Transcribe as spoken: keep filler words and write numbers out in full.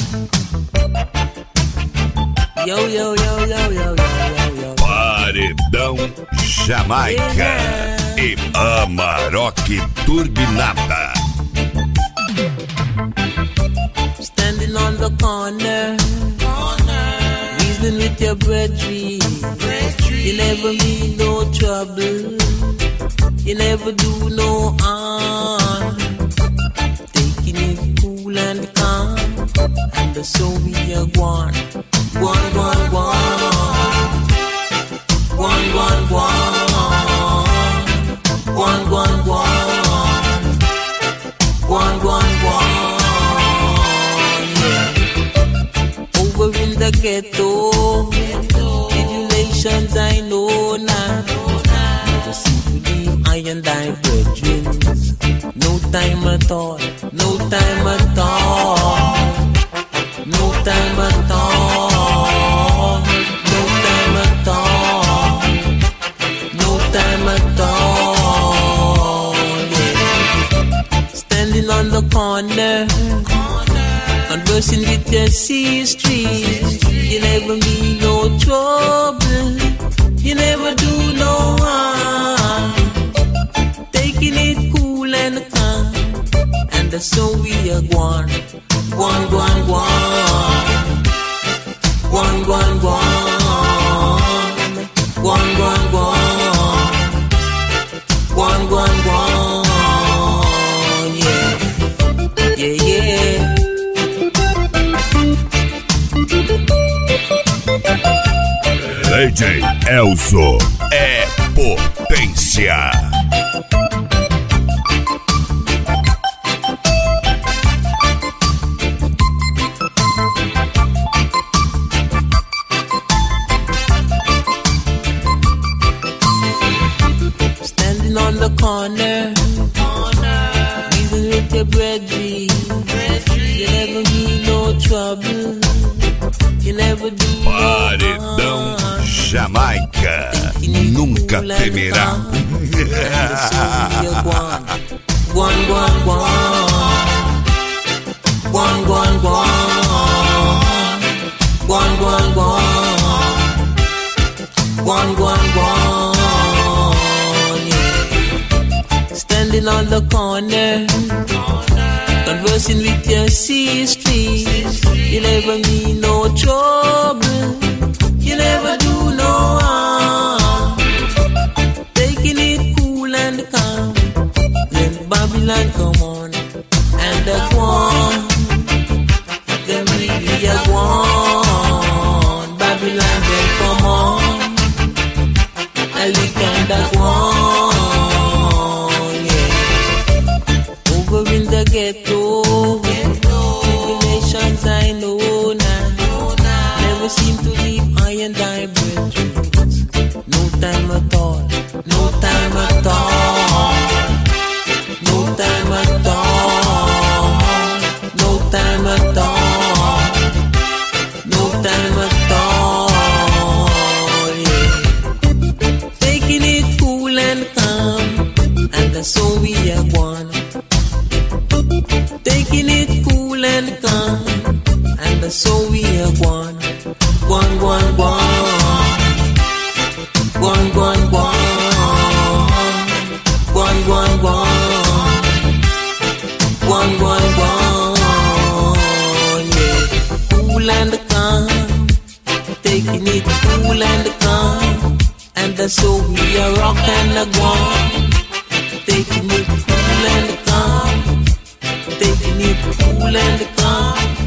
Yo, yo, yo, yo, yo, yo, yo. Paredão Jamaica yeah. E Amarok Turbinada. Standing on the corner, corner. Reasoning with your brethren. You never mean no trouble. You never do no harm. Taking it cool and calm. And so we are one. One, one, one. One, one, one. One, one, one. One, one, one. Yeah. Over in the ghetto, tribulations I know now. Never seem to leave I and I brethren. No time at all. No time at all. No time at all. No time at all. No time at all. Yeah. Standing on the corner, conversing with your sister. You never mean no trouble. You never do no harm. Taking it cool and calm. And so we are one. One, one, one. One, one, one. One, one, one. One, one, one. Yeah. Yeah, yeah. D J Elzo é potência. Standing on the corner, corner. Reason with your brethren. You never mean no trouble. You never do Paredão Jamaica nunca temerá. One, one, one. One, one, one. One, one, one. One, one, one. Yeah. Standing on the corner, conversing with your sister. You never mean no trouble. You never do no harm. Taking it cool and calm. Then Babylon come on and the one. Then we are one. Babylon then come on. And we can that one. Yeah. Over in the ghetto, tribulations I know now. Never seem to leave I and I brethren. No time at all. No time at all. No time at all. No time at all. No time at all. Yeah. Taking it cool and calm. And so we are one. Taking it cool and calm. And so we are one. One, one, one. One, one, one. One, one, one. One, one, one. Yeah. Cool and calm. Taking it cool and calm. And so we are rock and a one. Taking it cool and calm. Taking it cool and calm.